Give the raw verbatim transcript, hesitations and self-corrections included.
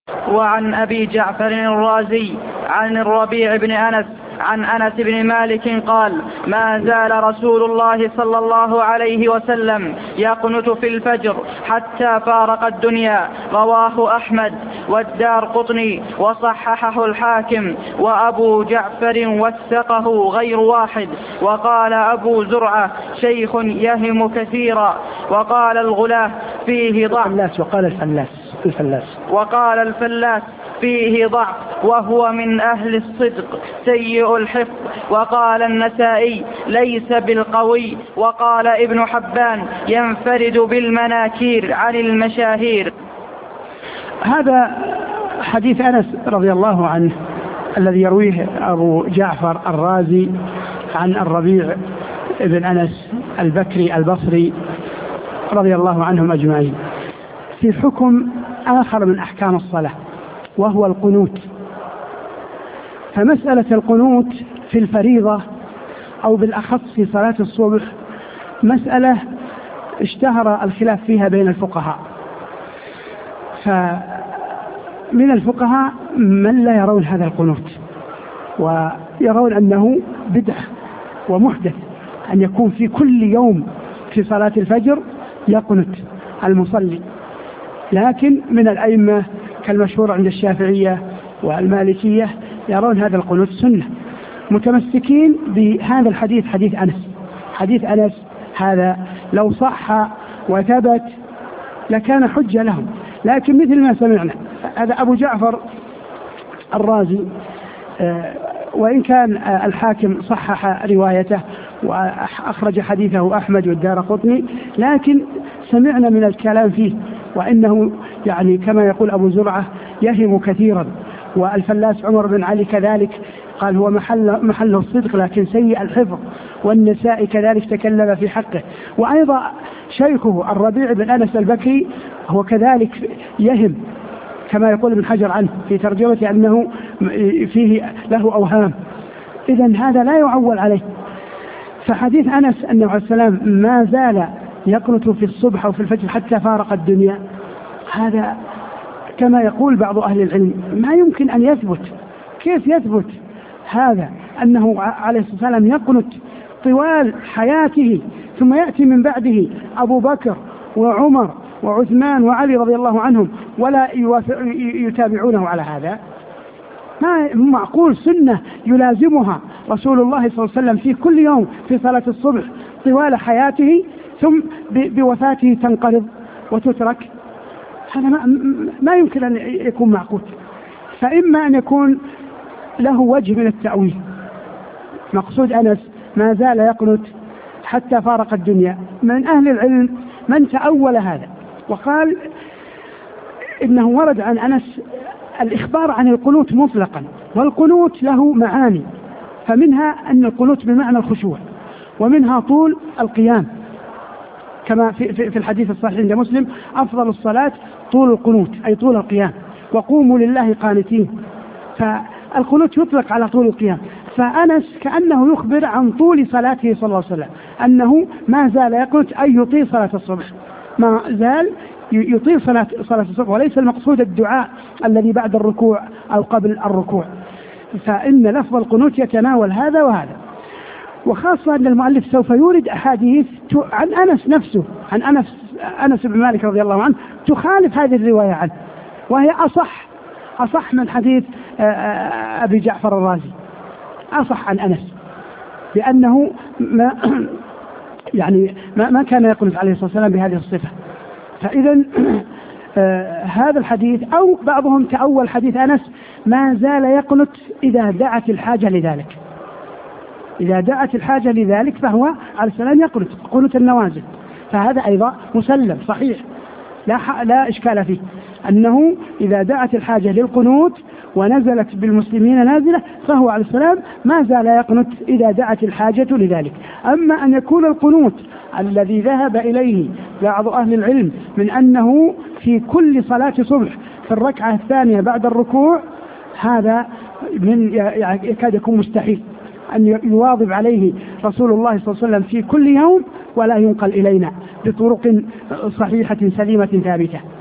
وعن أبي جعفر الرازي عن الربيع بن أنس عن أنس بن مالك قال: ما زال رسول الله صلى الله عليه وسلم يقنت في الفجر حتى فارق الدنيا. رواه أحمد والدارقطني وصححه الحاكم، وأبو جعفر وثقه غير واحد. وقال أبو زرعة: شيخ يهم كثيرا. وقال الغلاة: فيه ضعف. وقال الفلاس الفلاس وقال الفلاس فيه ضعف وهو من أهل الصدق سيء الحفظ. وقال النسائي: ليس بالقوي. وقال ابن حبان: ينفرد بالمناكير عن المشاهير. هذا حديث أنس رضي الله عنه الذي يرويه أبو جعفر الرازي عن الربيع بن أنس البكري البصري رضي الله عنهم أجمعين، في حكم آخر من أحكام الصلاة وهو القنوت. فمسألة القنوت في الفريضة أو بالأخص في صلاة الصبح مسألة اشتهر الخلاف فيها بين الفقهاء. فمن الفقهاء من لا يرون هذا القنوت ويرون أنه بدعة ومحدث أن يكون في كل يوم في صلاة الفجر يقنت المصلي، لكن من الأئمة كالمشهور عند الشافعية والمالكية يرون هذا القنوت سنة، متمسكين بهذا الحديث، حديث أنس. حديث أنس هذا لو صح وثبت لكان حجة لهم، لكن مثل ما سمعنا هذا أبو جعفر الرازي وإن كان الحاكم صحح روايته وأخرج حديثه أحمد والدارقطني، لكن سمعنا من الكلام فيه وإنه يعني كما يقول أبو زرعة يهم كثيرا. والفلاس عمر بن علي كذلك قال هو محل محله الصدق لكن سيء الحفظ. والنسائي كذلك تكلم في حقه. وأيضا شيخه الربيع بن أنس البكري هو كذلك يهم كما يقول ابن حجر عنه في ترجمته أنه فيه له أوهام. إذن هذا لا يعول عليه. فحديث أنس أنه عليه السلام ما زال يقنت في الصبح أو في الفجر حتى فارق الدنيا، هذا كما يقول بعض أهل العلم ما يمكن أن يثبت. كيف يثبت هذا أنه عليه الصلاة والسلام يقنت طوال حياته ثم يأتي من بعده أبو بكر وعمر وعثمان وعلي رضي الله عنهم ولا يتابعونه على هذا؟ ما معقول. سنة يلازمها رسول الله صلى الله عليه وسلم في كل يوم في صلاة الصبح طوال حياته ثم بوفاته تنقرض وتترك، هذا ما, ما يمكن أن يكون معقول. فإما أن يكون له وجه من التأويل، مقصود أنس ما زال يقنت حتى فارق الدنيا. من أهل العلم من تأول هذا وقال إنه ورد عن أنس الإخبار عن القنوت مطلقا، والقنوت له معاني، فمنها أن القنوت بمعنى الخشوع، ومنها طول القيام كما في, في, في الحديث الصحيح عند مسلم: أفضل الصلاة طول القنوت أي طول القيام، وقوموا لله قانتين. فالقنوت يطلق على طول القيام. فأنس كأنه يخبر عن طول صلاته صلى الله عليه وسلم أنه ما زال يقنت أي يطيل صلاة الصبح، ما زال يطيل صلاة, صلاة الصبح، وليس المقصود الدعاء الذي بعد الركوع أو قبل الركوع. فإن لفظ القنوت يتناول هذا وهذا، وخاصة أن المؤلف سوف يورد أحاديث عن أنس نفسه، عن أنس, أنس بن مالك رضي الله عنه تخالف هذه الرواية عنه، وهي أصح أصح من حديث أبي جعفر الرازي، أصح عن أنس، لأنه ما يعني ما, ما كان يقنت عليه الصلاة والسلام بهذه الصفة. فإذا هذا الحديث أو بعضهم تأول حديث أنس ما زال يقنت إذا دعت الحاجة لذلك، إذا دعت الحاجة لذلك فهو عليه السلام يقنت قنوت النوازل. فهذا أيضا مسلم صحيح لا, لا إشكال فيه، أنه إذا دعت الحاجة للقنوت ونزلت بالمسلمين نازلة فهو عليه السلام ما زال يقنت إذا دعت الحاجة لذلك. أما أن يكون القنوت الذي ذهب إليه بعض أهل العلم من أنه في كل صلاة صبح في الركعة الثانية بعد الركوع، هذا من يكاد يكون مستحيل أن يواظب عليه رسول الله صلى الله عليه وسلم في كل يوم ولا ينقل إلينا بطرق صحيحة سليمة ثابتة.